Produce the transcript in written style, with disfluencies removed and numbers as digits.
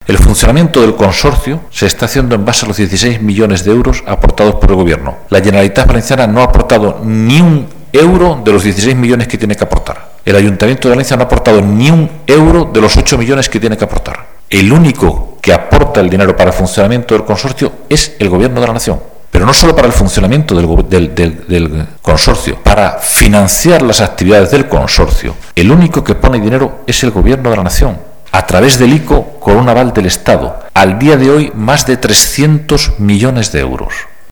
El funcionamiento del consorcio se está haciendo en base a los 16 millones de euros aportados por el Gobierno. La Generalitat Valenciana no ha aportado ni un euro de los 16 millones que tiene que aportar. El Ayuntamiento de Valencia no ha aportado ni un euro de los 8 millones que tiene que aportar. El único que aporta el dinero para el funcionamiento del consorcio es el Gobierno de la Nación. Pero no solo para el funcionamiento del consorcio, para financiar las actividades del consorcio, el único que pone dinero es el Gobierno de la Nación, a través del ICO con un aval del Estado. Al día de hoy, más de 300 millones de euros.